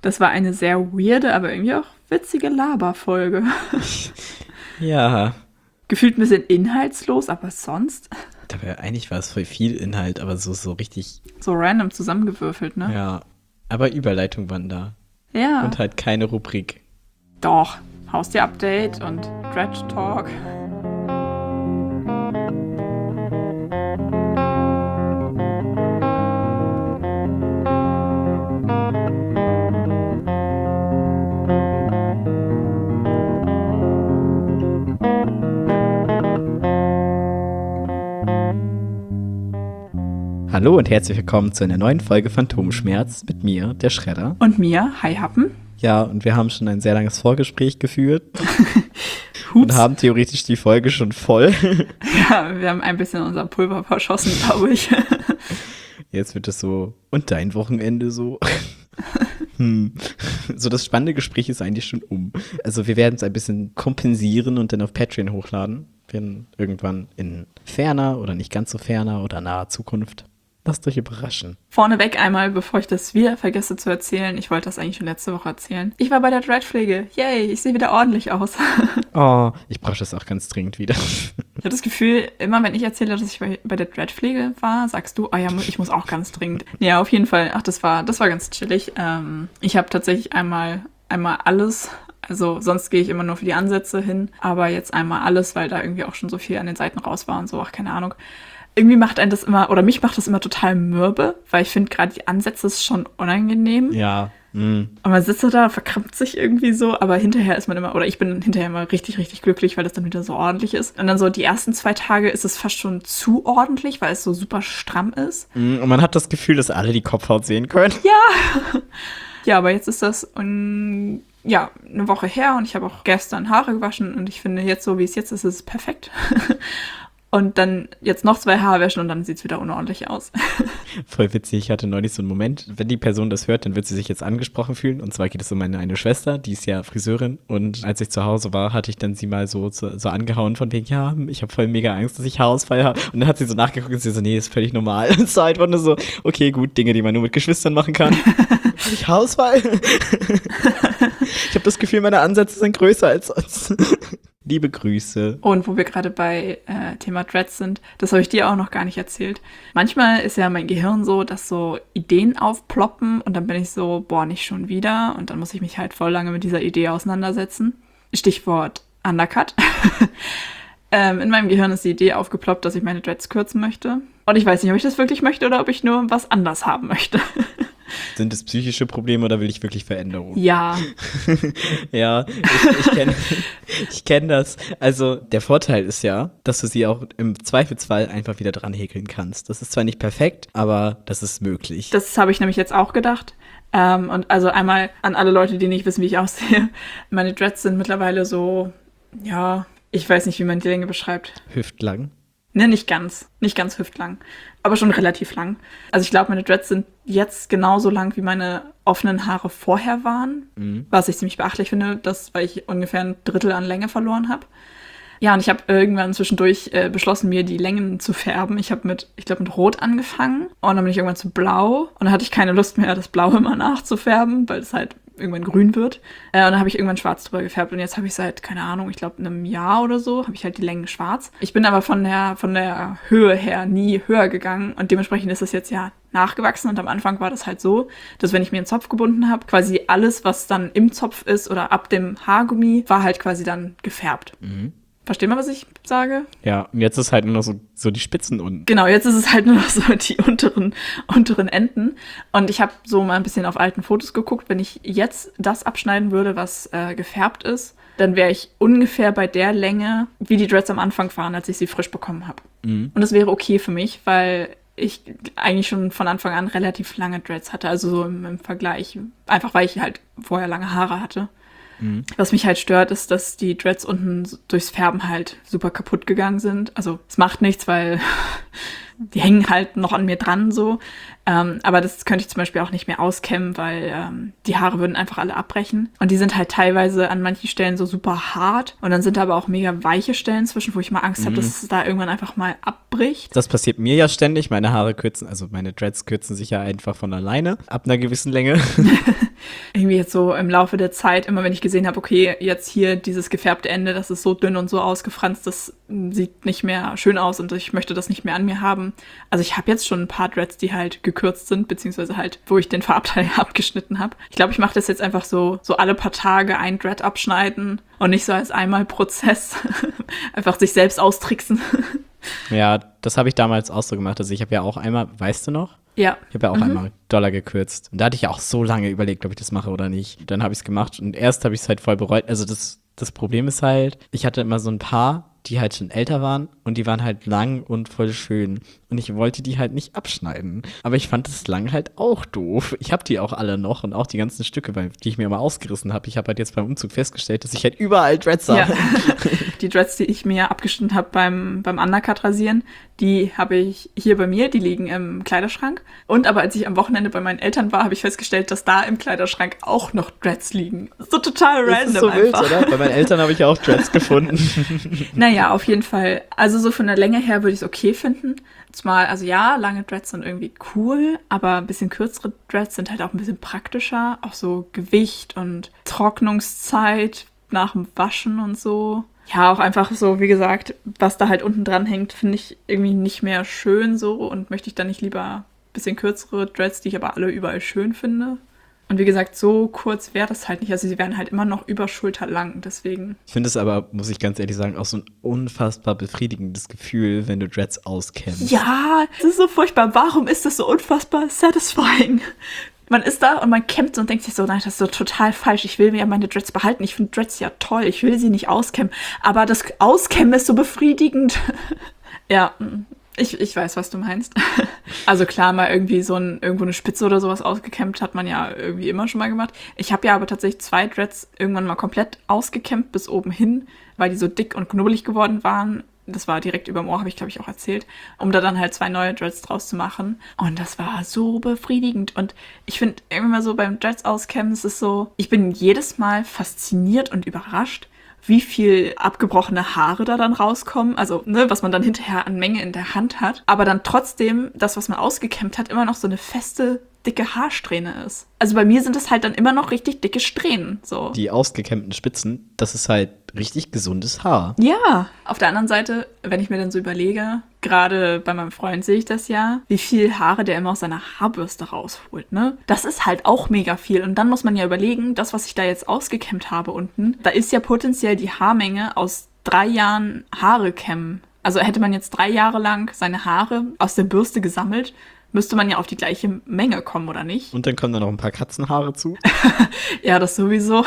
Das war eine sehr weirde, aber irgendwie auch witzige Laberfolge. Ja. Gefühlt ein bisschen inhaltslos, aber sonst Dabei eigentlich war es voll viel Inhalt, aber so richtig. so random zusammengewürfelt, ne? Ja. Aber Überleitungen waren da. Ja. Und halt keine Rubrik. Doch. Haustier-Update und Dredge Talk. Hallo und herzlich willkommen zu einer neuen Folge Phantomschmerz mit mir, der Schredder. Und mir, Hi Happen. Ja, und wir haben schon ein sehr langes Vorgespräch geführt. Hups. Und haben theoretisch die Folge schon voll. Ja, wir haben ein bisschen unser Pulver verschossen, glaube ich. Jetzt wird es so, und dein Wochenende so? So, das spannende Gespräch ist eigentlich schon um. Also wir werden es ein bisschen kompensieren und dann auf Patreon hochladen. Werden irgendwann in ferner oder nicht ganz so ferner oder naher Zukunft. Lasst euch überraschen. Vorneweg einmal, bevor ich das wieder vergesse zu erzählen. Ich wollte das eigentlich schon letzte Woche erzählen. Ich war bei der Dreadpflege. Yay, ich sehe wieder ordentlich aus. Oh, ich brauche das auch ganz dringend wieder. Ich habe das Gefühl, immer wenn ich erzähle, dass ich bei der Dreadpflege war, sagst du, oh ja, ich muss auch ganz dringend. Ja, auf jeden Fall. Ach, das war ganz chillig. Ich habe tatsächlich einmal alles. Also sonst gehe ich immer nur für die Ansätze hin. Aber jetzt einmal alles, weil da irgendwie auch schon so viel an den Seiten raus war und so. Ach, keine Ahnung. Irgendwie macht einen das immer, oder mich macht das immer total mürbe, weil ich finde gerade die Ansätze ist schon unangenehm. Ja. Und man sitzt da, verkrampft sich irgendwie so, aber hinterher ist man immer, oder ich bin hinterher immer richtig, richtig glücklich, weil das dann wieder so ordentlich ist. Und dann so die ersten 2 Tage ist es fast schon zu ordentlich, weil es so super stramm ist. Und man hat das Gefühl, dass alle die Kopfhaut sehen können. Ja. Ja, aber jetzt ist das ja, eine Woche her und ich habe auch gestern Haare gewaschen und ich finde jetzt so, wie es jetzt ist, ist es perfekt. Und dann jetzt noch 2 Haarwäschen und dann sieht es wieder unordentlich aus. Voll witzig, ich hatte neulich so einen Moment, wenn die Person das hört, dann wird sie sich jetzt angesprochen fühlen. Und zwar geht es um meine eine Schwester, die ist ja Friseurin. Und als ich zu Hause war, hatte ich dann sie mal so angehauen von wegen, ja, ich habe voll mega Angst, dass ich Haarausfall habe. Und dann hat sie so nachgeguckt und sie so, nee, ist völlig normal. Und es war einfach nur so, okay, gut, Dinge, die man nur mit Geschwistern machen kann. Hab ich Haarausfall? Ich habe das Gefühl, meine Ansätze sind größer als sonst. Liebe Grüße. Und wo wir gerade bei Thema Dreads sind, das habe ich dir auch noch gar nicht erzählt. Manchmal ist ja mein Gehirn so, dass so Ideen aufploppen und dann bin ich so, boah, nicht schon wieder. Und dann muss ich mich halt voll lange mit dieser Idee auseinandersetzen. Stichwort Undercut. In meinem Gehirn ist die Idee aufgeploppt, dass ich meine Dreads kürzen möchte. Und ich weiß nicht, ob ich das wirklich möchte oder ob ich nur was anders haben möchte. Sind es psychische Probleme oder will ich wirklich Veränderung? Ja. Ja, ich kenn das. Also der Vorteil ist ja, dass du sie auch im Zweifelsfall einfach wieder dran häkeln kannst. Das ist zwar nicht perfekt, aber das ist möglich. Das habe ich nämlich jetzt auch gedacht. Und also einmal an alle Leute, die nicht wissen, wie ich aussehe. Meine Dreads sind mittlerweile so, ja, ich weiß nicht, wie man die Länge beschreibt. Hüftlang? Ne, nicht ganz hüftlang, aber schon relativ lang. Also ich glaube, meine Dreads sind jetzt genauso lang, wie meine offenen Haare vorher waren, was ich ziemlich beachtlich finde, weil ich ungefähr 1/3 an Länge verloren habe. Ja, und ich habe irgendwann zwischendurch beschlossen, mir die Längen zu färben. Ich habe mit Rot angefangen und dann bin ich irgendwann zu Blau und dann hatte ich keine Lust mehr, das Blau immer nachzufärben, weil es halt irgendwann grün wird. Und dann habe ich irgendwann schwarz drüber gefärbt und jetzt habe ich seit, keine Ahnung, ich glaube einem Jahr oder so, habe ich halt die Längen schwarz. Ich bin aber von der Höhe her nie höher gegangen und dementsprechend ist das jetzt ja nachgewachsen und am Anfang war das halt so, dass wenn ich mir einen Zopf gebunden habe, quasi alles, was dann im Zopf ist oder ab dem Haargummi, war halt quasi dann gefärbt. Verstehen wir, was ich sage? Ja, und jetzt ist halt nur noch so die Spitzen unten. Genau, jetzt ist es halt nur noch so die unteren Enden. Und ich habe so mal ein bisschen auf alten Fotos geguckt. Wenn ich jetzt das abschneiden würde, was gefärbt ist, dann wäre ich ungefähr bei der Länge, wie die Dreads am Anfang waren, als ich sie frisch bekommen habe. Und das wäre okay für mich, weil ich eigentlich schon von Anfang an relativ lange Dreads hatte. Also so im Vergleich. Einfach, weil ich halt vorher lange Haare hatte. Was mich halt stört, ist, dass die Dreads unten durchs Färben halt super kaputt gegangen sind. Also es macht nichts, weil die hängen halt noch an mir dran so. Aber das könnte ich zum Beispiel auch nicht mehr auskämmen, weil die Haare würden einfach alle abbrechen. Und die sind halt teilweise an manchen Stellen so super hart. Und dann sind da aber auch mega weiche Stellen zwischen, wo ich mal Angst habe, dass es da irgendwann einfach mal abbricht. Das passiert mir ja ständig. Meine Haare kürzen, also meine Dreads kürzen sich ja einfach von alleine ab einer gewissen Länge. Irgendwie jetzt so im Laufe der Zeit, immer wenn ich gesehen habe, okay, jetzt hier dieses gefärbte Ende, das ist so dünn und so ausgefranst, das sieht nicht mehr schön aus und ich möchte das nicht mehr an mir haben. Also ich habe jetzt schon ein paar Dreads, die halt gekürzt sind, beziehungsweise halt, wo ich den Farbteil abgeschnitten habe. Ich glaube, ich mache das jetzt einfach so alle paar Tage ein Dread abschneiden und nicht so als einmal Prozess. Einfach sich selbst austricksen. Ja, das habe ich damals auch so gemacht. Also ich habe ja auch einmal, weißt du noch? Ja. Ich habe ja auch einmal Dollar gekürzt. Und da hatte ich ja auch so lange überlegt, ob ich das mache oder nicht. Dann habe ich es gemacht und erst habe ich es halt voll bereut. Also das Problem ist halt, ich hatte immer so ein paar, die halt schon älter waren und die waren halt lang und voll schön. Und ich wollte die halt nicht abschneiden. Aber ich fand das lang halt auch doof. Ich habe die auch alle noch und auch die ganzen Stücke, die ich mir immer ausgerissen habe. Ich habe halt jetzt beim Umzug festgestellt, dass ich halt überall Dreads habe. Ja. Die Dreads, die ich mir abgeschnitten habe beim Undercut rasieren, die habe ich hier bei mir, die liegen im Kleiderschrank. Und aber als ich am Wochenende bei meinen Eltern war, habe ich festgestellt, dass da im Kleiderschrank auch noch Dreads liegen. So total random das ist so einfach. wild, oder? Bei meinen Eltern habe ich auch Dreads gefunden. Naja, auf jeden Fall. Also so von der Länge her würde ich es okay finden. Zumal, also ja, lange Dreads sind irgendwie cool, aber ein bisschen kürzere Dreads sind halt auch ein bisschen praktischer. Auch so Gewicht und Trocknungszeit nach dem Waschen und so. Ja, auch einfach so, wie gesagt, was da halt unten dran hängt, finde ich irgendwie nicht mehr schön so und möchte ich dann nicht lieber ein bisschen kürzere Dreads, die ich aber alle überall schön finde. Und wie gesagt, so kurz wäre das halt nicht. Also sie wären halt immer noch über Schulter lang, deswegen. Ich finde es aber, muss ich ganz ehrlich sagen, auch so ein unfassbar befriedigendes Gefühl, wenn du Dreads auskämmst. Ja, das ist so furchtbar. Warum ist das so unfassbar satisfying? Man ist da und man kämmt und denkt sich so, nein, das ist so total falsch. Ich will mir ja meine Dreads behalten. Ich finde Dreads ja toll. Ich will sie nicht auskämmen. Aber das Auskämmen ist so befriedigend. Ja, ich weiß, was du meinst. Also klar, mal irgendwie irgendwo eine Spitze oder sowas ausgekämmt hat man ja irgendwie immer schon mal gemacht. Ich habe ja aber tatsächlich 2 Dreads irgendwann mal komplett ausgekämmt bis oben hin, weil die so dick und knubbelig geworden waren. Das war direkt über dem Ohr, habe ich, glaube ich, auch erzählt, um da dann halt 2 neue Dreads draus zu machen. Und das war so befriedigend. Und ich finde irgendwie mal so beim Dreads auskämmen, es ist so, ich bin jedes Mal fasziniert und überrascht, wie viel abgebrochene Haare da dann rauskommen. Also, ne, was man dann hinterher an Menge in der Hand hat. Aber dann trotzdem, das, was man ausgekämmt hat, immer noch so eine feste, dicke Haarsträhne ist. Also bei mir sind es halt dann immer noch richtig dicke Strähnen. So. Die ausgekämmten Spitzen, das ist halt richtig gesundes Haar. Ja. Auf der anderen Seite, wenn ich mir dann so überlege, gerade bei meinem Freund sehe ich das ja, wie viel Haare der immer aus seiner Haarbürste rausholt, ne? Das ist halt auch mega viel. Und dann muss man ja überlegen, das, was ich da jetzt ausgekämmt habe unten, da ist ja potenziell die Haarmenge aus 3 Jahren Haare kämmen. Also hätte man jetzt 3 Jahre lang seine Haare aus der Bürste gesammelt, müsste man ja auf die gleiche Menge kommen, oder nicht? Und dann kommen da noch ein paar Katzenhaare zu. Ja, das sowieso.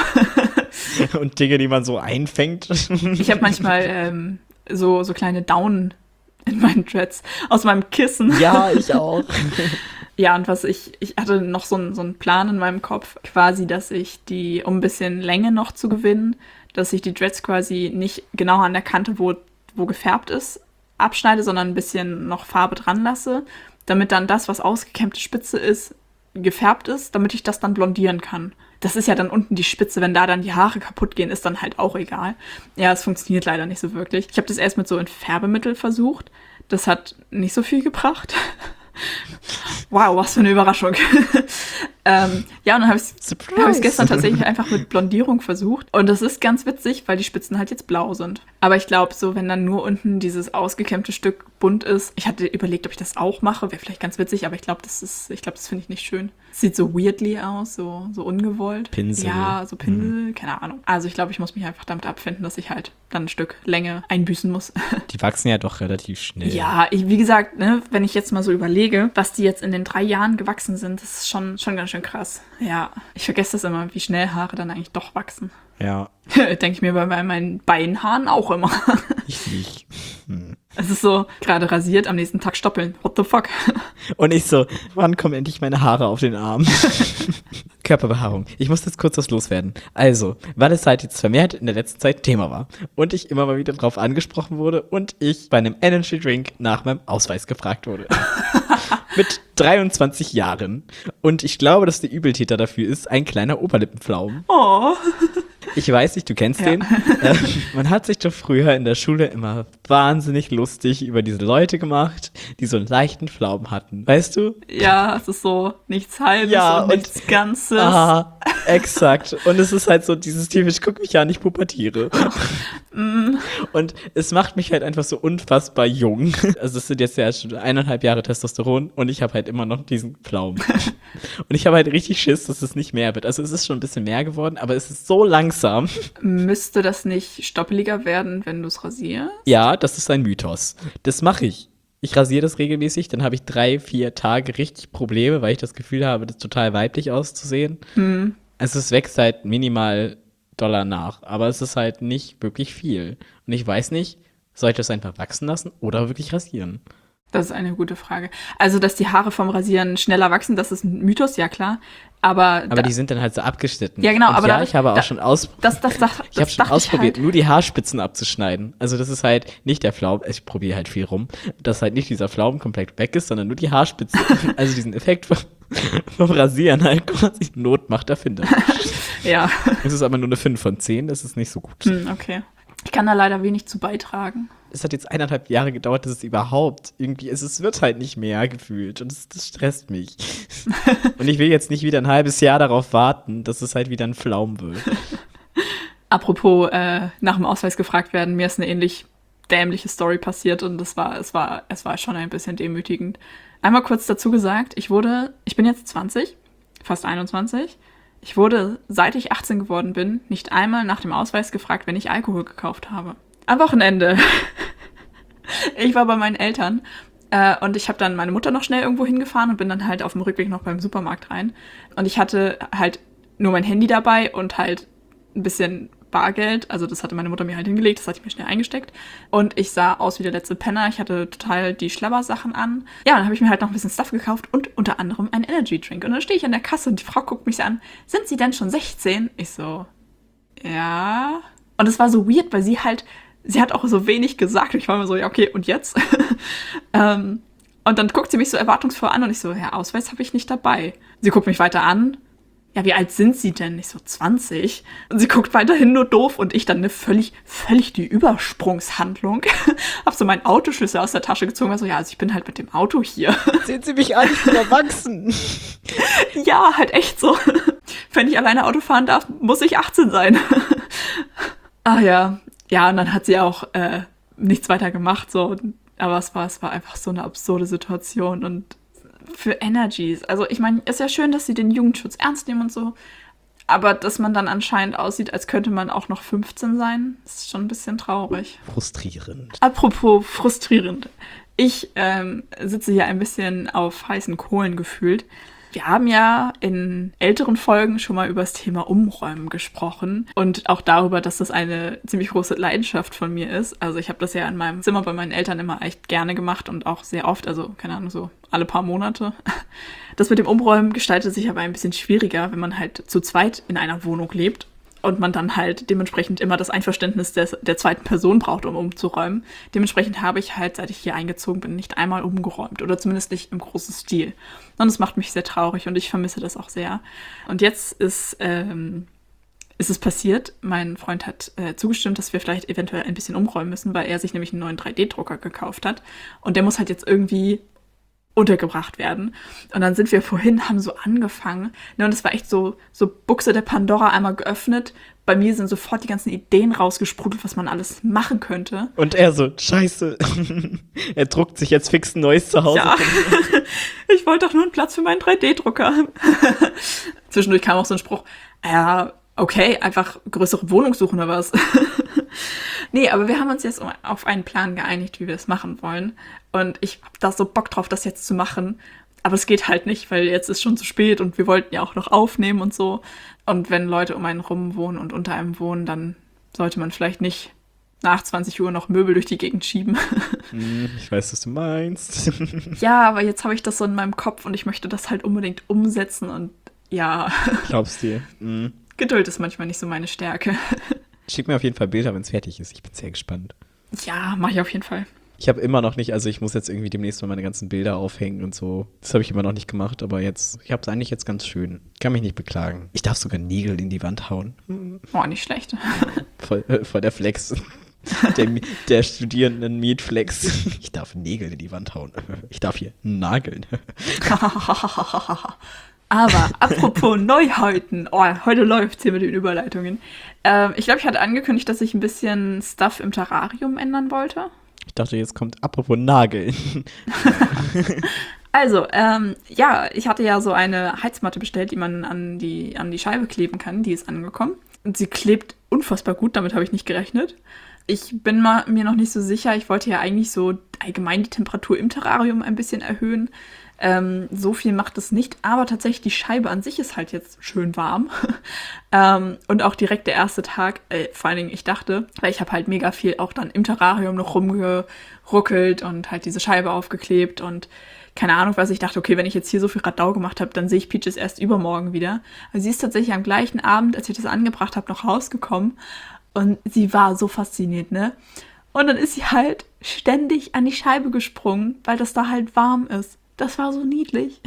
Und Dinge, die man so einfängt. Ich habe manchmal so kleine Daunen in meinen Dreads aus meinem Kissen. Ja, ich auch. Ja, und ich hatte noch so einen Plan in meinem Kopf, quasi, dass ich die, um ein bisschen Länge noch zu gewinnen, dass ich die Dreads quasi nicht genau an der Kante, wo gefärbt ist, abschneide, sondern ein bisschen noch Farbe dran lasse, damit dann das, was ausgekämmte Spitze ist, gefärbt ist, damit ich das dann blondieren kann. Das ist ja dann unten die Spitze, wenn da dann die Haare kaputt gehen, ist dann halt auch egal. Ja, es funktioniert leider nicht so wirklich. Ich habe das erst mit so ein Färbemittel versucht. Das hat nicht so viel gebracht. Wow, was für eine Überraschung. Ja, und dann habe ich es gestern tatsächlich einfach mit Blondierung versucht. Und das ist ganz witzig, weil die Spitzen halt jetzt blau sind. Aber ich glaube, so wenn dann nur unten dieses ausgekämmte Stück bunt ist, ich hatte überlegt, ob ich das auch mache, wäre vielleicht ganz witzig, aber ich glaube, das finde ich nicht schön. Sieht so weirdly aus, so ungewollt. Pinsel. Ja, so Pinsel, keine Ahnung. Also ich glaube, ich muss mich einfach damit abfinden, dass ich halt dann ein Stück Länge einbüßen muss. Die wachsen ja doch relativ schnell. Ja, wie gesagt, ne, wenn ich jetzt mal so überlege, was die jetzt in den 3 Jahren gewachsen sind, das ist schon ganz schön krass. Ja, ich vergesse das immer, wie schnell Haare dann eigentlich doch wachsen. Ja. Denke ich mir bei meinen Beinhaaren auch immer. Ich nicht. Es ist so, gerade rasiert, am nächsten Tag stoppeln. What the fuck? Und ich so, wann kommen endlich meine Haare auf den Arm? Körperbehaarung. Ich muss jetzt kurz was loswerden. Also, weil es halt jetzt vermehrt in der letzten Zeit Thema war und ich immer mal wieder drauf angesprochen wurde und ich bei einem Energy Drink nach meinem Ausweis gefragt wurde. Mit 23 Jahren. Und ich glaube, dass der Übeltäter dafür ist ein kleiner Oberlippenpflaumen. Oh. Ich weiß nicht, du kennst den. Man hat sich doch früher in der Schule immer wahnsinnig lustig über diese Leute gemacht, die so einen leichten Pflaumen hatten. Weißt du? Ja, es ist so nichts Halbes und nichts Ganzes. Ah, exakt. Und es ist halt so dieses typisch, guck mich an, ich pubertiere. Und es macht mich halt einfach so unfassbar jung. Also es sind jetzt ja schon 1,5 Jahre Testosteron und ich habe halt immer noch diesen Pflaumen. Und ich habe halt richtig Schiss, dass es nicht mehr wird. Also es ist schon ein bisschen mehr geworden, aber es ist so langsam. Müsste das nicht stoppeliger werden, wenn du es rasierst? Ja, das ist ein Mythos. Das mache ich. Ich rasiere das regelmäßig, dann habe ich 3-4 Tage richtig Probleme, weil ich das Gefühl habe, das total weiblich auszusehen. Also es wächst halt minimal Dollar nach, aber es ist halt nicht wirklich viel. Und ich weiß nicht, soll ich das einfach wachsen lassen oder wirklich rasieren? Das ist eine gute Frage. Also, dass die Haare vom Rasieren schneller wachsen, das ist ein Mythos, ja klar. Aber die sind dann halt so abgeschnitten. Ja, genau. Und aber ich habe auch schon ich habe schon ausprobiert, nur die Haarspitzen abzuschneiden. Also das ist halt nicht der Pflaumen, ich probiere halt viel rum, dass halt nicht dieser Pflaumen komplett weg ist, sondern nur die Haarspitze. Also diesen Effekt vom Rasieren halt quasi Not macht erfindet. Ja. Es ist aber nur eine 5 von 10, das ist nicht so gut. Okay. Ich kann da leider wenig zu beitragen. Es hat jetzt 1,5 Jahre gedauert, dass es überhaupt irgendwie ist. Es wird halt nicht mehr gefühlt und das stresst mich. Und ich will jetzt nicht wieder ein halbes Jahr darauf warten, dass es halt wieder ein Pflaumen wird. Apropos nach dem Ausweis gefragt werden, mir ist eine ähnlich dämliche Story passiert und es war schon ein bisschen demütigend. Einmal kurz dazu gesagt, ich bin jetzt 20, fast 21. Ich wurde, seit ich 18 geworden bin, nicht einmal nach dem Ausweis gefragt, wenn ich Alkohol gekauft habe. Am Wochenende. Ich war bei meinen Eltern und ich habe dann meine Mutter noch schnell irgendwo hingefahren und bin dann halt auf dem Rückweg noch beim Supermarkt rein. Und ich hatte halt nur mein Handy dabei und halt ein bisschen Bargeld. Also das hatte meine Mutter mir halt hingelegt, das hatte ich mir schnell eingesteckt. Und ich sah aus wie der letzte Penner. Ich hatte total die Schlabbersachen an. Ja, dann habe ich mir halt noch ein bisschen Stuff gekauft und unter anderem einen Energy Drink. Und dann stehe ich an der Kasse und die Frau guckt mich an. Sind Sie denn schon 16? Ich so, ja. Und es war so weird, weil sie hat auch so wenig gesagt. Ich war immer so, ja, okay, und jetzt? Und dann guckt sie mich so erwartungsvoll an und ich so, ja, Ausweis habe ich nicht dabei. Sie guckt mich weiter an. Ja, wie alt sind Sie denn? Ich so, 20. Und sie guckt weiterhin nur doof und ich dann eine völlig die Übersprungshandlung. Hab so meinen Autoschlüssel aus der Tasche gezogen und so, ja, also ich bin halt mit dem Auto hier. Sehen Sie mich an, ich bin erwachsen. Ja, halt echt so. Wenn ich alleine Auto fahren darf, muss ich 18 sein. Ach ja. Ja, und dann hat sie auch nichts weiter gemacht, so. Aber es war einfach so eine absurde Situation und für Energies. Also ich meine, ist ja schön, dass sie den Jugendschutz ernst nehmen und so, aber dass man dann anscheinend aussieht, als könnte man auch noch 15 sein, ist schon ein bisschen traurig. Frustrierend. Apropos frustrierend. Ich sitze hier ein bisschen auf heißen Kohlen gefühlt. Wir haben ja in älteren Folgen schon mal über das Thema Umräumen gesprochen und auch darüber, dass das eine ziemlich große Leidenschaft von mir ist. Also ich habe das ja in meinem Zimmer bei meinen Eltern immer echt gerne gemacht und auch sehr oft, also keine Ahnung, so alle paar Monate. Das mit dem Umräumen gestaltet sich aber ein bisschen schwieriger, wenn man halt zu zweit in einer Wohnung lebt und man dann halt dementsprechend immer das Einverständnis der zweiten Person braucht, um umzuräumen. Dementsprechend habe ich halt, seit ich hier eingezogen bin, nicht einmal umgeräumt oder zumindest nicht im großen Stil. Und das macht mich sehr traurig und ich vermisse das auch sehr. Und jetzt ist es passiert. Mein Freund hat zugestimmt, dass wir vielleicht eventuell ein bisschen umräumen müssen, weil er sich nämlich einen neuen 3D-Drucker gekauft hat. Und der muss halt jetzt irgendwie untergebracht werden. Und dann sind wir vorhin, haben so angefangen. Ne, und es war echt so Buchse der Pandora einmal geöffnet. Bei mir sind sofort die ganzen Ideen rausgesprudelt, was man alles machen könnte. Und er so, scheiße. Er druckt sich jetzt fix ein neues Zuhause. Ja. Ich wollte doch nur einen Platz für meinen 3D-Drucker. Zwischendurch kam auch so ein Spruch, ja, okay, einfach größere Wohnung suchen oder was. Nee, aber wir haben uns jetzt auf einen Plan geeinigt, wie wir es machen wollen. Und ich habe da so Bock drauf, das jetzt zu machen. Aber es geht halt nicht, weil jetzt ist schon zu spät und wir wollten ja auch noch aufnehmen und so. Und wenn Leute um einen rum wohnen und unter einem wohnen, dann sollte man vielleicht nicht nach 20 Uhr noch Möbel durch die Gegend schieben. Ich weiß, was du meinst. Ja, aber jetzt habe ich das so in meinem Kopf und ich möchte das halt unbedingt umsetzen und Ja, Glaubst du? Mhm. Geduld ist manchmal nicht so meine Stärke. Schick mir auf jeden Fall Bilder, wenn es fertig ist. Ich bin sehr gespannt. Ja, mache ich auf jeden Fall. Ich habe immer noch nicht, also ich muss jetzt irgendwie demnächst mal meine ganzen Bilder aufhängen und so. Das habe ich immer noch nicht gemacht, aber jetzt, ich habe es eigentlich jetzt ganz schön. Kann mich nicht beklagen. Ich darf sogar Nägel in die Wand hauen. Oh, nicht schlecht. Voll der Flex. Der Studierenden Mietflex. Ich darf Nägel in die Wand hauen. Ich darf hier nageln. Aber apropos Neuheiten. Oh, heute läuft's hier mit den Überleitungen. Ich glaube, ich hatte angekündigt, dass ich ein bisschen Stuff im Terrarium ändern wollte. Ich dachte, jetzt kommt apropos Nageln. Also, ja, ich hatte ja so eine Heizmatte bestellt, die man an die Scheibe kleben kann. Die ist angekommen. Und sie klebt unfassbar gut, damit habe ich nicht gerechnet. Ich bin mir noch nicht so sicher. Ich wollte ja eigentlich so allgemein die Temperatur im Terrarium ein bisschen erhöhen. So viel macht es nicht, aber tatsächlich die Scheibe an sich ist halt jetzt schön warm. Und auch direkt der erste Tag, vor allen Dingen ich dachte, weil ich habe halt mega viel auch dann im Terrarium noch rumgeruckelt und halt diese Scheibe aufgeklebt und keine Ahnung was. Ich dachte, okay, wenn ich jetzt hier so viel Radau gemacht habe, dann sehe ich Peaches erst übermorgen wieder. Also sie ist tatsächlich am gleichen Abend, als ich das angebracht habe, noch rausgekommen und sie war so fasziniert, ne? Und dann ist sie halt ständig an die Scheibe gesprungen, weil das da halt warm ist. Das war so niedlich.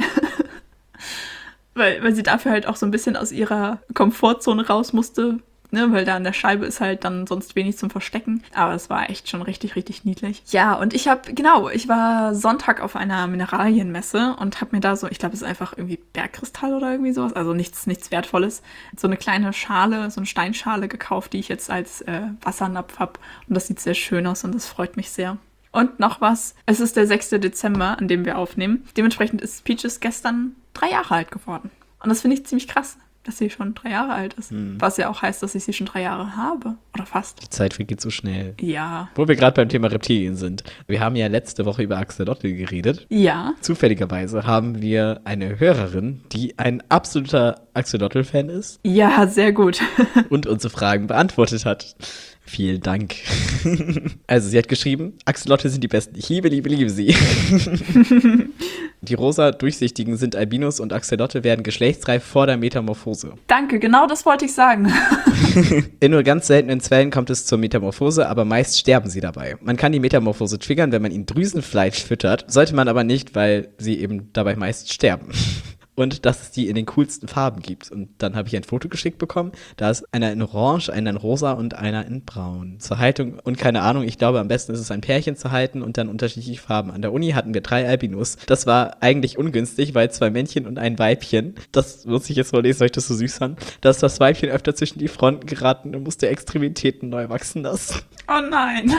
weil sie dafür halt auch so ein bisschen aus ihrer Komfortzone raus musste, ne? Weil da an der Scheibe ist halt dann sonst wenig zum Verstecken. Aber es war echt schon richtig, richtig niedlich. Ja, und ich war Sonntag auf einer Mineralienmesse und habe mir da so, ich glaube, es ist einfach irgendwie Bergkristall oder irgendwie sowas, also nichts Wertvolles, so eine kleine Schale, so eine Steinschale gekauft, die ich jetzt als Wassernapf habe. Und das sieht sehr schön aus und das freut mich sehr. Und noch was, es ist der 6. Dezember, an dem wir aufnehmen. Dementsprechend ist Peaches gestern 3 Jahre alt geworden. Und das finde ich ziemlich krass, dass sie schon 3 Jahre alt ist. Was ja auch heißt, dass ich sie schon 3 Jahre habe. Oder fast. Die Zeit vergeht so schnell. Ja. Wo wir gerade beim Thema Reptilien sind. Wir haben ja letzte Woche über Axolotl geredet. Ja. Zufälligerweise haben wir eine Hörerin, die ein absoluter Axolotl-Fan ist. Ja, sehr gut. Und unsere Fragen beantwortet hat. Vielen Dank. Also sie hat geschrieben, Axolotl sind die besten. Ich liebe sie. Die rosa durchsichtigen sind Albinos und Axolotl werden geschlechtsreif vor der Metamorphose. Danke, genau das wollte ich sagen. In nur ganz seltenen Fällen kommt es zur Metamorphose, aber meist sterben sie dabei. Man kann die Metamorphose triggern, wenn man ihnen Drüsenfleisch füttert, sollte man aber nicht, weil sie eben dabei meist sterben. Und dass es die in den coolsten Farben gibt. Und dann habe ich ein Foto geschickt bekommen. Da ist einer in Orange, einer in Rosa und einer in Braun. Zur Haltung und keine Ahnung, ich glaube, am besten ist es, ein Pärchen zu halten und dann unterschiedliche Farben. An der Uni hatten wir 3 Albinos. Das war eigentlich ungünstig, weil 2 Männchen und ein Weibchen, das muss ich jetzt mal lesen, weil ich das so süß fand, da ist das Weibchen öfter zwischen die Fronten geraten und musste Extremitäten neu wachsen lassen. Oh nein.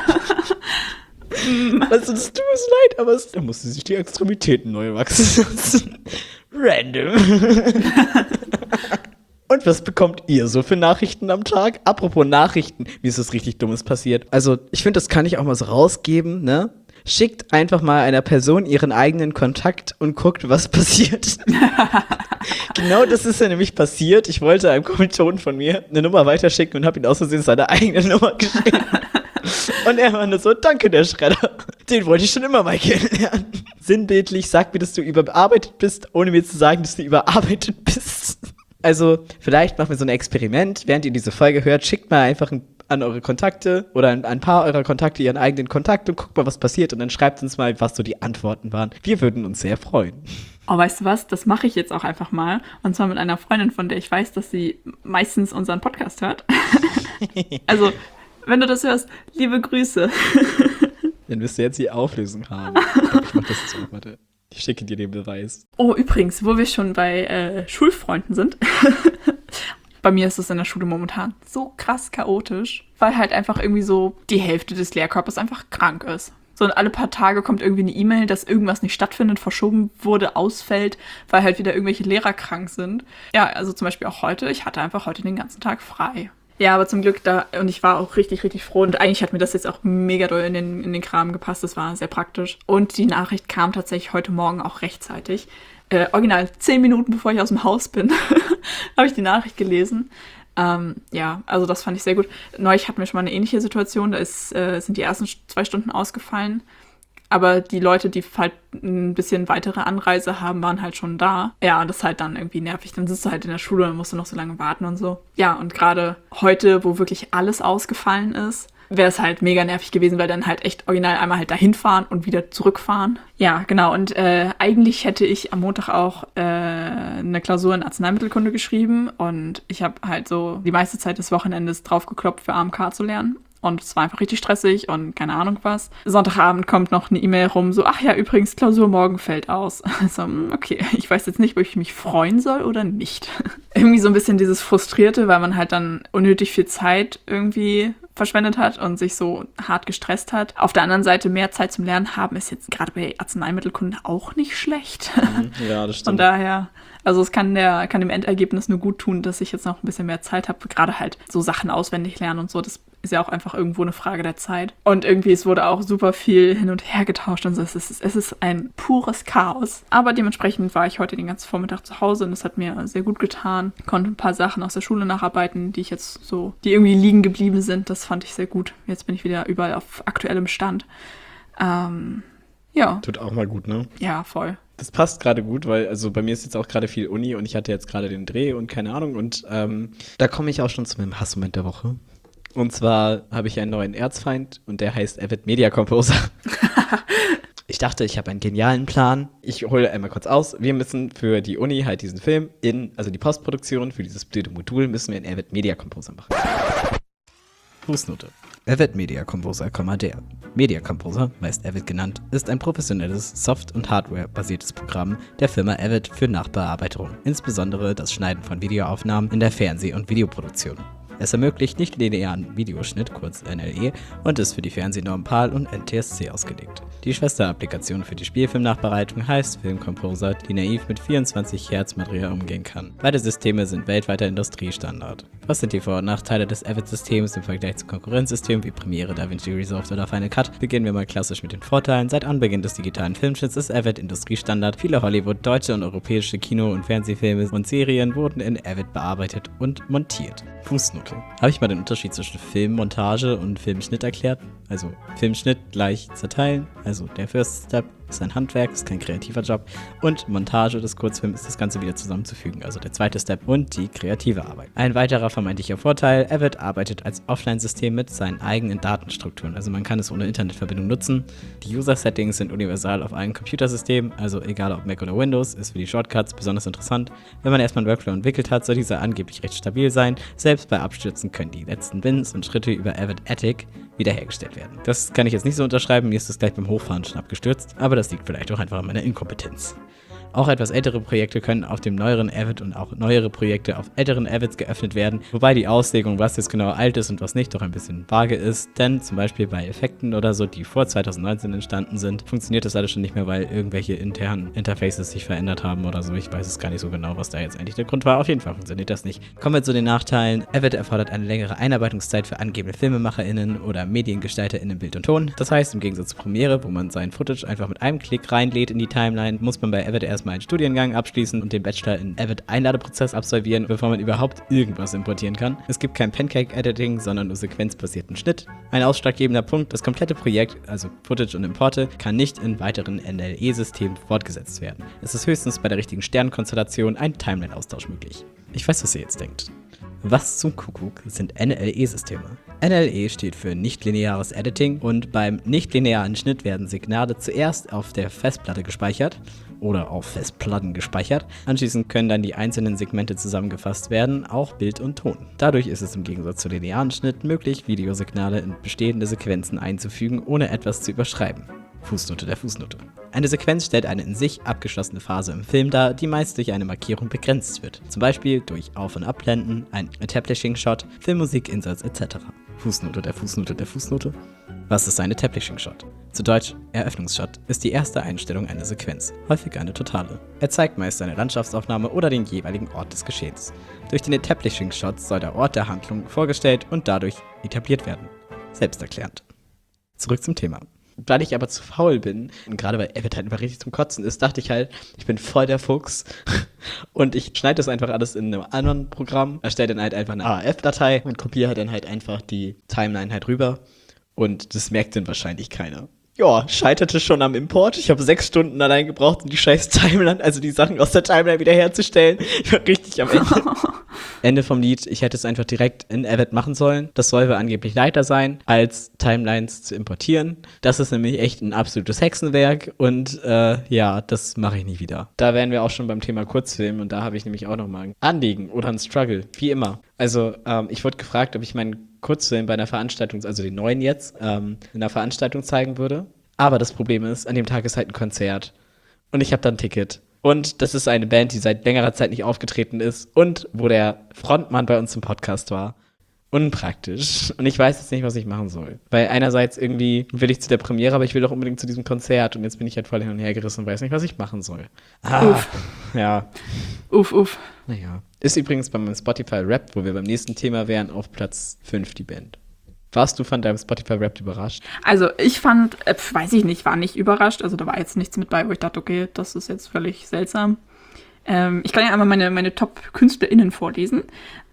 Also, es tut mir leid, aber da musste sich die Extremitäten neu wachsen lassen. Random. Und was bekommt ihr so für Nachrichten am Tag? Apropos Nachrichten, mir ist was richtig Dummes passiert. Also, ich finde, das kann ich auch mal so rausgeben, ne? Schickt einfach mal einer Person ihren eigenen Kontakt und guckt, was passiert. Genau das ist ja nämlich passiert. Ich wollte einem Kommilitonen von mir eine Nummer weiterschicken und habe ihm aus Versehen seine eigene Nummer geschickt. Und er war nur so, danke, der Schredder. Den wollte ich schon immer mal kennenlernen. Sinnbildlich, sag mir, dass du überarbeitet bist, ohne mir zu sagen, dass du überarbeitet bist. Also, vielleicht machen wir so ein Experiment. Während ihr diese Folge hört, schickt mal einfach an eure Kontakte oder an ein paar eurer Kontakte ihren eigenen Kontakt und guckt mal, was passiert. Und dann schreibt uns mal, was so die Antworten waren. Wir würden uns sehr freuen. Oh, weißt du was? Das mache ich jetzt auch einfach mal. Und zwar mit einer Freundin, von der ich weiß, dass sie meistens unseren Podcast hört. Also, wenn du das hörst, liebe Grüße. Dann wirst du jetzt die Auflösung haben. Ich mach das jetzt auch, warte. Ich schicke dir den Beweis. Oh, übrigens, wo wir schon bei Schulfreunden sind. Bei mir ist es in der Schule momentan so krass chaotisch, weil halt einfach irgendwie so die Hälfte des Lehrkörpers einfach krank ist. So, und alle paar Tage kommt irgendwie eine E-Mail, dass irgendwas nicht stattfindet, verschoben wurde, ausfällt, weil halt wieder irgendwelche Lehrer krank sind. Ja, also zum Beispiel auch heute. Ich hatte einfach heute den ganzen Tag frei. Ja, aber zum Glück und ich war auch richtig, richtig froh. Und eigentlich hat mir das jetzt auch mega doll in den Kram gepasst. Das war sehr praktisch. Und die Nachricht kam tatsächlich heute Morgen auch rechtzeitig. Original 10 Minuten, bevor ich aus dem Haus bin, habe ich die Nachricht gelesen. Ja, also das fand ich sehr gut. Neulich hatten wir schon mal eine ähnliche Situation. Da sind die ersten 2 Stunden ausgefallen. Aber die Leute, die halt ein bisschen weitere Anreise haben, waren halt schon da. Ja, und das ist halt dann irgendwie nervig. Dann sitzt du halt in der Schule und musst du noch so lange warten und so. Ja, und gerade heute, wo wirklich alles ausgefallen ist, wäre es halt mega nervig gewesen, weil dann halt echt original einmal halt dahin fahren und wieder zurückfahren. Ja, genau. Und eigentlich hätte ich am Montag auch eine Klausur in Arzneimittelkunde geschrieben und ich habe halt so die meiste Zeit des Wochenendes draufgeklopft, für AMK zu lernen. Und es war einfach richtig stressig und keine Ahnung was. Sonntagabend kommt noch eine E-Mail rum, so, ach ja, übrigens, Klausur morgen fällt aus. Also, okay, ich weiß jetzt nicht, ob ich mich freuen soll oder nicht. Irgendwie so ein bisschen dieses Frustrierte, weil man halt dann unnötig viel Zeit irgendwie verschwendet hat und sich so hart gestresst hat. Auf der anderen Seite, mehr Zeit zum Lernen haben ist jetzt gerade bei Arzneimittelkunde auch nicht schlecht. Ja, das stimmt. Von daher, also es kann dem Endergebnis nur gut tun, dass ich jetzt noch ein bisschen mehr Zeit habe. Gerade halt so Sachen auswendig lernen und so, das ist ja auch einfach irgendwo eine Frage der Zeit. Und irgendwie, es wurde auch super viel hin und her getauscht und so. Es ist ein pures Chaos. Aber dementsprechend war ich heute den ganzen Vormittag zu Hause und das hat mir sehr gut getan. Konnte ein paar Sachen aus der Schule nacharbeiten, die irgendwie liegen geblieben sind. Das fand ich sehr gut. Jetzt bin ich wieder überall auf aktuellem Stand. Ja. Tut auch mal gut, ne? Ja, voll. Das passt gerade gut, weil also bei mir ist jetzt auch gerade viel Uni und ich hatte jetzt gerade den Dreh und keine Ahnung und da komme ich auch schon zu meinem Hassmoment der Woche. Und zwar habe ich einen neuen Erzfeind und der heißt Avid Media Composer. Ich dachte, ich habe einen genialen Plan. Ich hole einmal kurz aus. Wir müssen für die Uni halt diesen Film also die Postproduktion für dieses blöde Modul müssen wir in Avid Media Composer machen. Fußnote. Avid Media Composer, der Media Composer, meist Avid genannt, ist ein professionelles Soft- und Hardware-basiertes Programm der Firma Avid für Nachbearbeitung, insbesondere das Schneiden von Videoaufnahmen in der Fernseh- und Videoproduktion. Es ermöglicht nichtlinearen Videoschnitt, kurz NLE, und ist für die Fernsehnorm PAL und NTSC ausgelegt. Die Schwesterapplikation für die Spielfilmnachbereitung heißt Film Composer, die naiv mit 24 Hertz Material umgehen kann. Beide Systeme sind weltweiter Industriestandard. Was sind die Vor- und Nachteile des Avid-Systems im Vergleich zu Konkurrenzsystemen wie Premiere, DaVinci Resolve oder Final Cut? Beginnen wir mal klassisch mit den Vorteilen. Seit Anbeginn des digitalen Filmschnitts ist Avid Industriestandard. Viele Hollywood-, deutsche und europäische Kino- und Fernsehfilme und Serien wurden in Avid bearbeitet und montiert. Fußnote. Habe ich mal den Unterschied zwischen Filmmontage und Filmschnitt erklärt? Also Filmschnitt gleich zerteilen, also der First Step ist ein Handwerk, ist kein kreativer Job und Montage des Kurzfilms ist das Ganze wieder zusammenzufügen, also der zweite Step und die kreative Arbeit. Ein weiterer vermeintlicher Vorteil, Avid arbeitet als Offline-System mit seinen eigenen Datenstrukturen, also man kann es ohne Internetverbindung nutzen. Die User-Settings sind universal auf allen Computersystemen, also egal ob Mac oder Windows, ist für die Shortcuts besonders interessant. Wenn man erstmal einen Workflow entwickelt hat, soll dieser angeblich recht stabil sein. Selbst bei Abstürzen können die letzten Bins und Schritte über Avid Attic wiederhergestellt werden. Das kann ich jetzt nicht so unterschreiben, mir ist das gleich beim Hochfahren schon abgestürzt, aber das liegt vielleicht auch einfach an meiner Inkompetenz. Auch etwas ältere Projekte können auf dem neueren Avid und auch neuere Projekte auf älteren Avids geöffnet werden, wobei die Auslegung, was jetzt genau alt ist und was nicht, doch ein bisschen vage ist, denn zum Beispiel bei Effekten oder so, die vor 2019 entstanden sind, funktioniert das alles schon nicht mehr, weil irgendwelche internen Interfaces sich verändert haben oder so. Ich weiß es gar nicht so genau, was da jetzt eigentlich der Grund war. Auf jeden Fall funktioniert das nicht. Kommen wir zu den Nachteilen. Avid erfordert eine längere Einarbeitungszeit für angehende FilmemacherInnen oder MediengestalterInnen Bild und Ton. Das heißt, im Gegensatz zu Premiere, wo man sein Footage einfach mit einem Klick reinlädt in die Timeline, muss man bei Avid erstmal einen Studiengang abschließen und den Bachelor in Avid-Einladeprozess absolvieren, bevor man überhaupt irgendwas importieren kann. Es gibt kein Pancake-Editing, sondern nur sequenzbasierten Schnitt. Ein ausschlaggebender Punkt, das komplette Projekt, also Footage und Importe, kann nicht in weiteren NLE-Systemen fortgesetzt werden. Es ist höchstens bei der richtigen Sternkonstellation ein Timeline-Austausch möglich. Ich weiß, was ihr jetzt denkt. Was zum Kuckuck sind NLE-Systeme? NLE steht für nichtlineares Editing und beim nichtlinearen Schnitt werden Signale zuerst auf der Festplatte gespeichert oder auf Festplatten gespeichert. Anschließend können dann die einzelnen Segmente zusammengefasst werden, auch Bild und Ton. Dadurch ist es im Gegensatz zu linearen Schnitt möglich, Videosignale in bestehende Sequenzen einzufügen, ohne etwas zu überschreiben. Fußnote der Fußnote. Eine Sequenz stellt eine in sich abgeschlossene Phase im Film dar, die meist durch eine Markierung begrenzt wird. Zum Beispiel durch Auf- und Abblenden, ein Establishing-Shot, Filmmusikinsatz etc. Fußnote der Fußnote der Fußnote. Was ist ein Establishing-Shot? Zu Deutsch, Eröffnungsshot ist die erste Einstellung einer Sequenz, häufig eine totale. Er zeigt meist eine Landschaftsaufnahme oder den jeweiligen Ort des Geschehens. Durch den Establishing-Shot soll der Ort der Handlung vorgestellt und dadurch etabliert werden. Selbsterklärend. Zurück zum Thema. Weil ich aber zu faul bin, und gerade weil Avid halt einfach richtig zum Kotzen ist, dachte ich halt, ich bin voll der Fuchs und ich schneide das einfach alles in einem anderen Programm, erstelle dann halt einfach eine AF-Datei und kopiere halt dann halt einfach die Timeline halt rüber und das merkt dann wahrscheinlich keiner. Ja, scheiterte schon am Import. Ich habe 6 Stunden allein gebraucht, um die scheiß Timeline, also die Sachen aus der Timeline wiederherzustellen. Ich war richtig am Ende. Ende vom Lied, ich hätte es einfach direkt in Avid machen sollen. Das soll wohl angeblich leichter sein, als Timelines zu importieren. Das ist nämlich echt ein absolutes Hexenwerk und ja, das mache ich nie wieder. Da wären wir auch schon beim Thema Kurzfilm und da habe ich nämlich auch nochmal ein Anliegen oder ein Struggle, wie immer. Also ich wurde gefragt, ob ich meinen Kurzfilm bei einer Veranstaltung, also den neuen jetzt, in einer Veranstaltung zeigen würde. Aber das Problem ist, an dem Tag ist halt ein Konzert. Und ich habe dann ein Ticket. Und das ist eine Band, die seit längerer Zeit nicht aufgetreten ist und wo der Frontmann bei uns im Podcast war. Unpraktisch. Und ich weiß jetzt nicht, was ich machen soll. Weil einerseits irgendwie will ich zu der Premiere, aber ich will doch unbedingt zu diesem Konzert. Und jetzt bin ich halt voll hin und her gerissen und weiß nicht, was ich machen soll. Uff. Ja. Uff. Naja. Ist übrigens bei meinem Spotify-Rap, wo wir beim nächsten Thema wären, auf Platz 5 die Band. Warst du von deinem Spotify-Rap überrascht? Also ich fand, weiß ich nicht, war nicht überrascht. Also da war jetzt nichts mit bei, wo ich dachte, okay, das ist jetzt völlig seltsam. Ich kann ja einmal meine Top-KünstlerInnen vorlesen.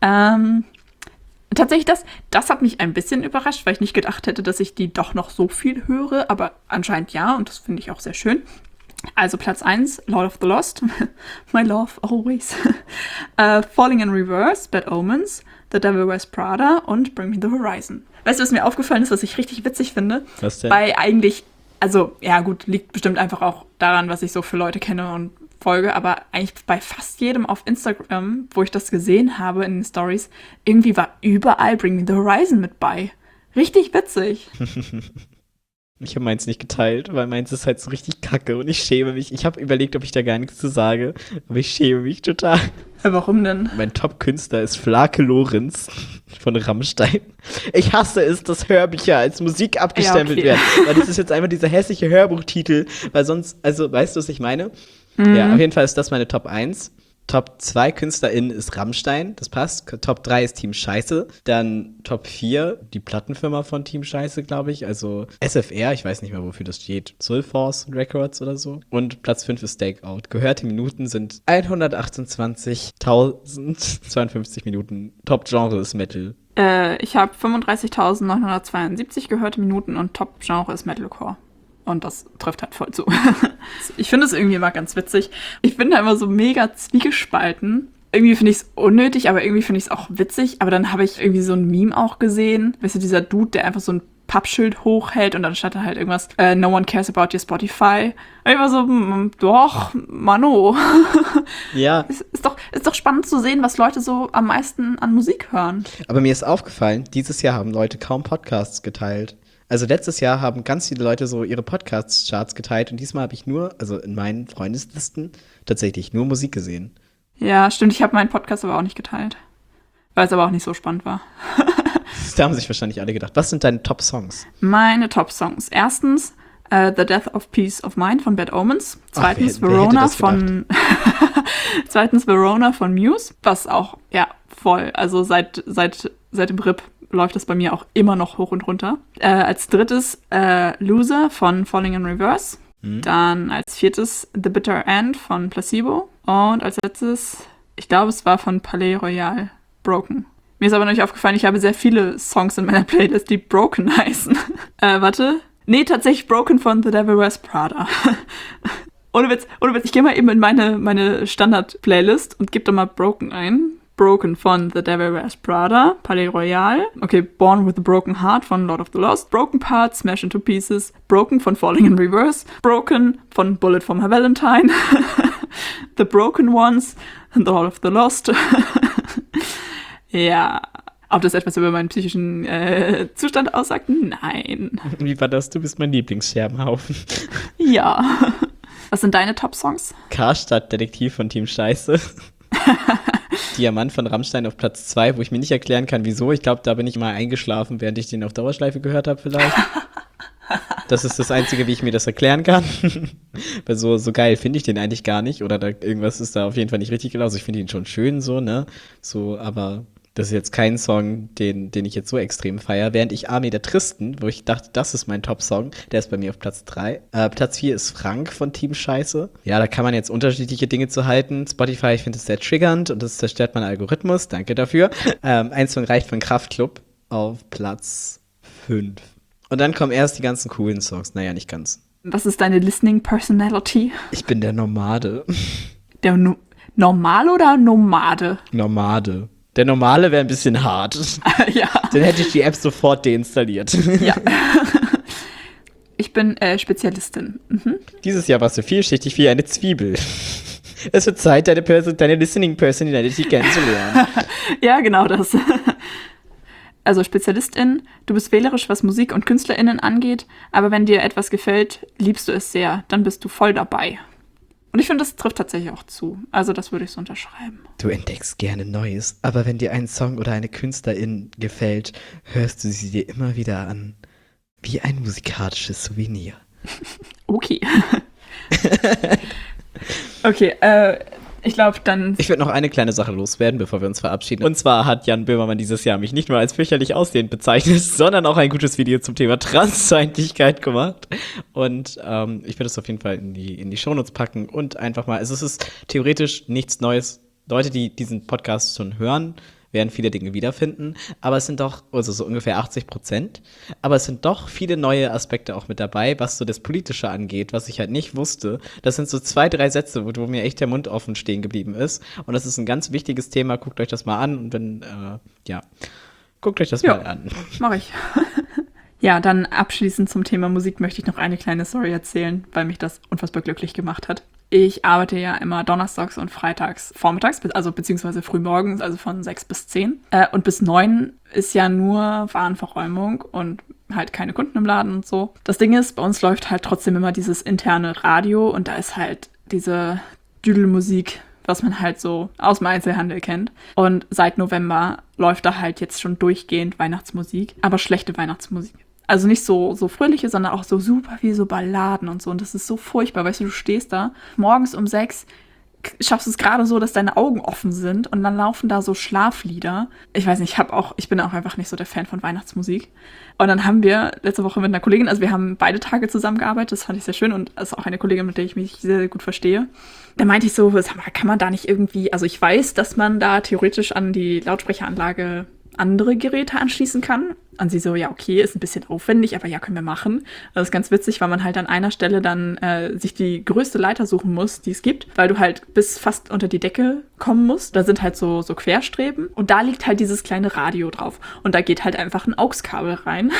Tatsächlich, das hat mich ein bisschen überrascht, weil ich nicht gedacht hätte, dass ich die doch noch so viel höre, aber anscheinend ja, und das finde ich auch sehr schön. Also Platz 1, Lord of the Lost, My Love Always, Falling in Reverse, Bad Omens, The Devil Wears Prada und Bring Me the Horizon. Weißt du, was mir aufgefallen ist, was ich richtig witzig finde? Was denn? Bei eigentlich, also ja gut, liegt bestimmt einfach auch daran, was ich so für Leute kenne und folge, aber eigentlich bei fast jedem auf Instagram, wo ich das gesehen habe in den Stories, irgendwie war überall Bring Me the Horizon mit bei. Richtig witzig. Ich habe meins nicht geteilt, weil meins ist halt so richtig kacke und ich schäme mich. Ich habe überlegt, ob ich da gar nichts zu sage, aber ich schäme mich total. Warum denn? Mein Top-Künstler ist Flake Lorenz von Rammstein. Ich hasse es, dass Hörbücher als Musik abgestempelt werden, weil das ist jetzt einfach dieser hässliche Hörbuchtitel, weil sonst, also weißt du, was ich meine? Mhm. Ja, auf jeden Fall ist das meine Top 1. Top 2 KünstlerInnen ist Rammstein, das passt. Top 3 ist Team Scheiße. Dann Top 4, die Plattenfirma von Team Scheiße, glaube ich. Also SFR, ich weiß nicht mehr, wofür das steht. Soulforce Records oder so. Und Platz 5 ist Stakeout. Gehörte Minuten sind 128.052 Minuten. Top-Genre ist Metal. Ich habe 35.972 gehörte Minuten und Top-Genre ist Metalcore. Und das trifft halt voll zu. Ich finde es irgendwie immer ganz witzig. Ich bin da immer so mega zwiegespalten. Irgendwie finde ich es unnötig, aber irgendwie finde ich es auch witzig. Aber dann habe ich irgendwie so ein Meme auch gesehen. Weißt du, dieser Dude, der einfach so ein Pappschild hochhält und dann stand da halt irgendwas, no one cares about your Spotify. Und ich war so, doch, Mano. Ja. Ist doch spannend zu sehen, was Leute so am meisten an Musik hören. Aber mir ist aufgefallen, dieses Jahr haben Leute kaum Podcasts geteilt. Also letztes Jahr haben ganz viele Leute so ihre Podcast-Charts geteilt und diesmal habe ich nur, also in meinen Freundeslisten, tatsächlich nur Musik gesehen. Ja, stimmt, ich habe meinen Podcast aber auch nicht geteilt. Weil es aber auch nicht so spannend war. Da haben sich wahrscheinlich alle gedacht. Was sind deine Top-Songs? Meine Top-Songs. Erstens The Death of Peace of Mind von Bad Omens. Zweitens Zweitens Verona von Muse. Was auch, ja, voll. Also seit dem RIP läuft das bei mir auch immer noch hoch und runter. Als drittes Loser von Falling in Reverse. Dann als viertes The Bitter End von Placebo. Und als letztes, ich glaube, es war von Palais Royal, Broken. Mir ist aber noch nicht aufgefallen, ich habe sehr viele Songs in meiner Playlist, die Broken heißen. Warte. Nee, tatsächlich Broken von The Devil Wears Prada. Ohne Witz, ich gehe mal eben in meine Standard-Playlist und gebe da mal Broken ein. Broken von The Devil Wears Prada, Palais Royal. Okay, Born with a Broken Heart von Lord of the Lost. Broken Parts, Smash into Pieces. Broken von Falling in Reverse. Broken von Bullet for My Valentine. The Broken Ones, The Lord of the Lost. Ja, ob das etwas über meinen psychischen Zustand aussagt? Nein. Wie war das? Du bist mein Lieblingsscherbenhaufen. Ja. Was sind deine Top-Songs? Karstadt, Detektiv von Team Scheiße. Diamant von Rammstein auf Platz 2, wo ich mir nicht erklären kann, wieso. Ich glaube, da bin ich mal eingeschlafen, während ich den auf Dauerschleife gehört habe vielleicht. Das ist das Einzige, wie ich mir das erklären kann. Weil so geil finde ich den eigentlich gar nicht. Oder da irgendwas ist da auf jeden Fall nicht richtig gelaufen. Also ich finde ihn schon schön so, ne? So, aber das ist jetzt kein Song, den ich jetzt so extrem feiere. Während ich Armee der Tristen, wo ich dachte, das ist mein Top-Song, der ist bei mir auf Platz 3. Platz 4 ist Frank von Team Scheiße. Ja, da kann man jetzt unterschiedliche Dinge zu halten. Spotify, ich finde es sehr triggernd und das zerstört meinen Algorithmus. Danke dafür. Ein Song reicht von Kraftklub auf Platz 5. Und dann kommen erst die ganzen coolen Songs. Naja, nicht ganz. Was ist deine Listening Personality? Ich bin der Nomade. Der Normale oder Nomade? Nomade. Der Normale wäre ein bisschen hart. Ja. Dann hätte ich die App sofort deinstalliert. Ja. Ich bin Spezialistin. Mhm. Dieses Jahr warst du vielschichtig wie eine Zwiebel. Es wird Zeit, deine Listening Personality kennenzulernen. Ja, genau das. Also Spezialistin, du bist wählerisch, was Musik und KünstlerInnen angeht, aber wenn dir etwas gefällt, liebst du es sehr, dann bist du voll dabei. Und ich finde, das trifft tatsächlich auch zu. Also das würde ich so unterschreiben. Du entdeckst gerne Neues, aber wenn dir ein Song oder eine Künstlerin gefällt, hörst du sie dir immer wieder an. Wie ein musikalisches Souvenir. Okay. Okay, ich glaube dann... Ich würde noch eine kleine Sache loswerden, bevor wir uns verabschieden. Und zwar hat Jan Böhmermann dieses Jahr mich nicht nur als fürchterlich aussehend bezeichnet, sondern auch ein gutes Video zum Thema Transfeindlichkeit gemacht. Und ich würde es auf jeden Fall in die Shownotes packen und einfach mal, also es ist theoretisch nichts Neues. Leute, die diesen Podcast schon hören, werden viele Dinge wiederfinden, aber es sind doch, also so ungefähr 80%, aber es sind doch viele neue Aspekte auch mit dabei, was so das Politische angeht, was ich halt nicht wusste. Das sind so 2, 3 Sätze, wo mir echt der Mund offen stehen geblieben ist und das ist ein ganz wichtiges Thema, guckt euch das mal an und wenn, guckt euch das mal an. Mach ich. Ja, dann abschließend zum Thema Musik möchte ich noch eine kleine Story erzählen, weil mich das unfassbar glücklich gemacht hat. Ich arbeite ja immer donnerstags und freitags vormittags, also beziehungsweise frühmorgens, also von 6 bis 10. Und bis 9 ist ja nur Warenverräumung und halt keine Kunden im Laden und so. Das Ding ist, bei uns läuft halt trotzdem immer dieses interne Radio und da ist halt diese Düdelmusik, was man halt so aus dem Einzelhandel kennt. Und seit November läuft da halt jetzt schon durchgehend Weihnachtsmusik, aber schlechte Weihnachtsmusik. Also nicht so fröhliche, sondern auch so super wie so Balladen und so. Und das ist so furchtbar, weißt du stehst da, morgens um 6, schaffst es gerade so, dass deine Augen offen sind und dann laufen da so Schlaflieder. Ich weiß nicht, ich bin auch einfach nicht so der Fan von Weihnachtsmusik. Und dann haben wir letzte Woche mit einer Kollegin, also wir haben beide Tage zusammengearbeitet, das fand ich sehr schön und das ist auch eine Kollegin, mit der ich mich sehr, sehr gut verstehe. Da meinte ich so, sag mal, kann man da nicht irgendwie, also ich weiß, dass man da theoretisch an die Lautsprecheranlage andere Geräte anschließen kann. Und sie so, ja, okay, ist ein bisschen aufwendig, aber ja, können wir machen. Das ist ganz witzig, weil man halt an einer Stelle dann sich die größte Leiter suchen muss, die es gibt, weil du halt bis fast unter die Decke kommen musst. Da sind halt so Querstreben und da liegt halt dieses kleine Radio drauf. Und da geht halt einfach ein AUX-Kabel rein.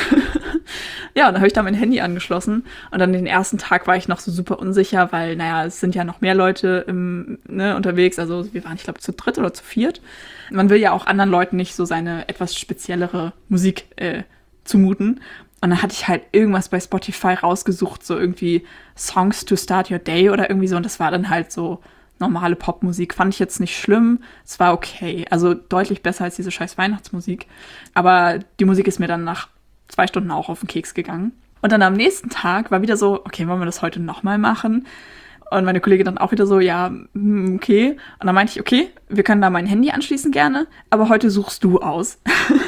Ja, und dann habe ich da mein Handy angeschlossen und dann den ersten Tag war ich noch so super unsicher, weil, naja, es sind ja noch mehr Leute unterwegs. Also wir waren, ich glaube, zu dritt oder zu viert. Man will ja auch anderen Leuten nicht so seine etwas speziellere Musik zumuten. Und dann hatte ich halt irgendwas bei Spotify rausgesucht, so irgendwie Songs to Start Your Day oder irgendwie so. Und das war dann halt so normale Popmusik. Fand ich jetzt nicht schlimm. Es war okay. Also deutlich besser als diese scheiß Weihnachtsmusik. Aber die Musik ist mir dann nach 2 Stunden auch auf den Keks gegangen. Und dann am nächsten Tag war wieder so, okay, wollen wir das heute nochmal machen? Und meine Kollegin dann auch wieder so, ja, okay. Und dann meinte ich, okay, wir können da mein Handy anschließen gerne, aber heute suchst du aus.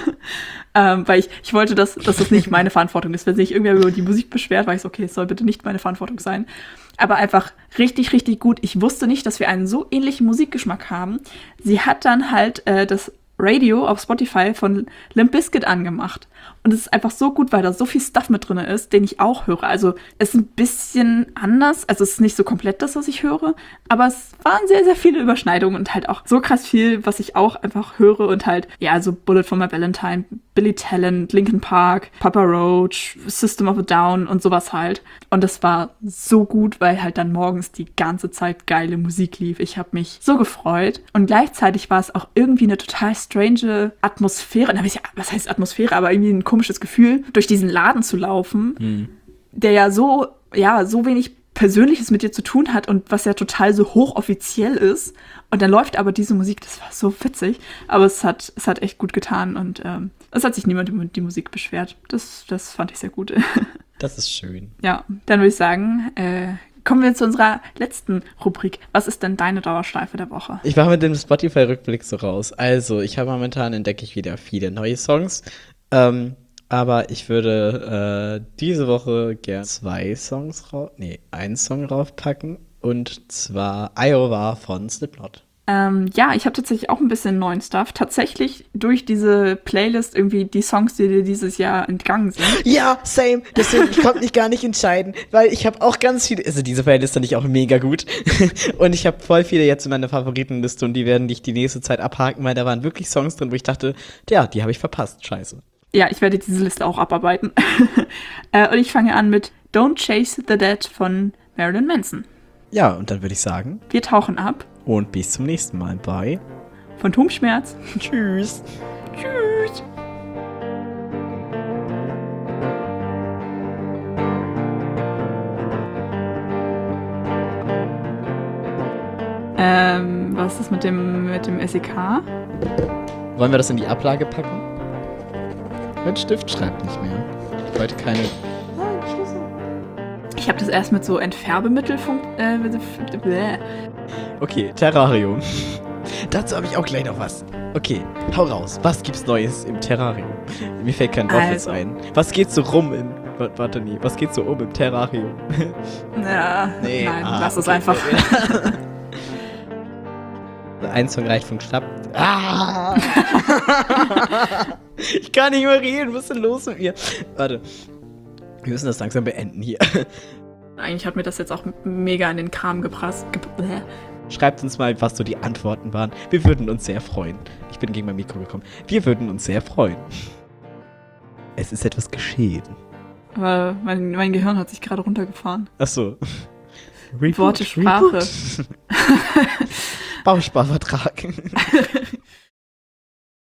Weil ich wollte, dass das nicht meine Verantwortung ist. Wenn sich irgendwer über die Musik beschwert, war ich so, okay, es soll bitte nicht meine Verantwortung sein. Aber einfach richtig, richtig gut. Ich wusste nicht, dass wir einen so ähnlichen Musikgeschmack haben. Sie hat dann halt das Radio auf Spotify von Limp Bizkit angemacht. Und es ist einfach so gut, weil da so viel Stuff mit drin ist, den ich auch höre. Also es ist ein bisschen anders. Also es ist nicht so komplett das, was ich höre. Aber es waren sehr, sehr viele Überschneidungen und halt auch so krass viel, was ich auch einfach höre. Und halt, ja, also Bullet for My Valentine, Billy Talent, Linkin Park, Papa Roach, System of a Down und sowas halt. Und das war so gut, weil halt dann morgens die ganze Zeit geile Musik lief. Ich habe mich so gefreut. Und gleichzeitig war es auch irgendwie eine total strange Atmosphäre. Was heißt Atmosphäre? Aber irgendwie ein komisches Gefühl, durch diesen Laden zu laufen, der ja so wenig Persönliches mit dir zu tun hat und was ja total so hochoffiziell ist. Und dann läuft aber diese Musik, das war so witzig, aber es hat echt gut getan und es hat sich niemand über die Musik beschwert. Das fand ich sehr gut. Das ist schön. Ja, dann würde ich sagen, kommen wir zu unserer letzten Rubrik. Was ist denn deine Dauerschleife der Woche? Ich war mit dem Spotify-Rückblick so raus. Also, ich habe momentan entdecke ich wieder viele neue Songs. Aber ich würde diese Woche gerne 1 Song raufpacken. Und zwar Iowa von Slipknot. Ja, ich habe tatsächlich auch ein bisschen neuen Stuff. Tatsächlich durch diese Playlist irgendwie die Songs, die dir dieses Jahr entgangen sind. Ja, same. Deswegen, ich konnte mich gar nicht entscheiden, weil ich habe auch ganz viele, also diese Playlist fand ich auch mega gut. Und ich habe voll viele jetzt in meiner Favoritenliste und die werden dich die nächste Zeit abhaken, weil da waren wirklich Songs drin, wo ich dachte, ja, die habe ich verpasst, scheiße. Ja, ich werde diese Liste auch abarbeiten. Und ich fange an mit Don't Chase the Dead von Marilyn Manson. Ja, und dann würde ich sagen, Wir tauchen ab. und bis zum nächsten Mal bei Phantomschmerz. Tschüss. Tschüss. Was ist mit dem SEK? Wollen wir das in die Ablage packen? Mein Stift schreibt nicht mehr. Heute keine. Ich habe das erst mit so Entfärbemittel Okay, Terrarium. Dazu habe ich auch gleich noch was. Okay, hau raus. Was gibt's Neues im Terrarium? Mir fällt kein Wort jetzt ein. Was geht so rum in. Warte nie. Was geht so im Terrarium? Ja, Nee, nein, lass es einfach. Ein Song reicht vom Schnapp. Ah! Ich kann nicht mehr reden. Was ist denn los mit mir? Warte. Wir müssen das langsam beenden hier. Eigentlich hat mir das jetzt auch mega in den Kram gepresst. Schreibt uns mal, was so die Antworten waren. Wir würden uns sehr freuen. Ich bin gegen mein Mikro gekommen. Wir würden uns sehr freuen. Es ist etwas geschehen. Aber mein Gehirn hat sich gerade runtergefahren. Achso. Worte, Sprache. Bausparvertrag.